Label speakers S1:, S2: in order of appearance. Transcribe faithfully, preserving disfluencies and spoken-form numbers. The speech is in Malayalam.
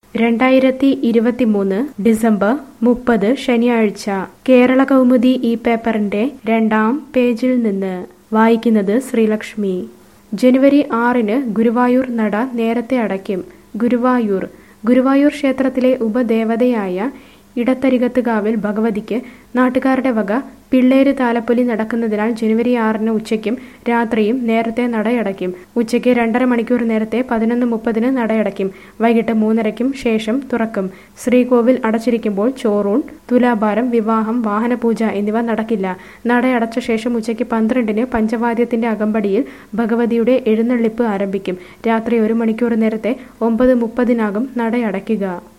S1: രണ്ടായിരത്തി ഇരുപത്തിമൂന്ന് ഡിസംബർ മുപ്പത് ശനിയാഴ്ച കേരള കൗമുദി ഈ പേപ്പറിന്റെ രണ്ടാം പേജിൽ നിന്ന് വായിക്കുന്നത് ശ്രീലക്ഷ്മി. ജനുവരി ആറിന് ഗുരുവായൂർ നട നേരത്തെ അടയ്ക്കും. ഗുരുവായൂർ ഗുരുവായൂർ ക്ഷേത്രത്തിലെ ഉപദേവതയായ ഇടത്തരികത്തുകാവിൽ ഭഗവതിക്ക് നാട്ടുകാരുടെ വക പിള്ളേര് താലപ്പൊലി നടക്കുന്നതിനാൽ ജനുവരി ആറിന് ഉച്ചയ്ക്കും രാത്രിയും നേരത്തെ നടയടയ്ക്കും. ഉച്ചയ്ക്ക് രണ്ടര മണിക്കൂർ നേരത്തെ പതിനൊന്ന് മുപ്പതിന് നടയടയ്ക്കും. വൈകിട്ട് മൂന്നരയ്ക്കും ശേഷം തുറക്കും. ശ്രീകോവിൽ അടച്ചിരിക്കുമ്പോൾ ചോറൂൺ, തുലാഭാരം, വിവാഹം, വാഹനപൂജ എന്നിവ നടക്കില്ല. നടയടച്ച ശേഷം ഉച്ചയ്ക്ക് പന്ത്രണ്ടിന് പഞ്ചവാദ്യത്തിന്റെ അകമ്പടിയിൽ ഭഗവതിയുടെ എഴുന്നള്ളിപ്പ് ആരംഭിക്കും. രാത്രി ഒരു മണിക്കൂർ നേരത്തെ ഒമ്പത് മുപ്പതിനാകും നടയടയ്ക്കുക.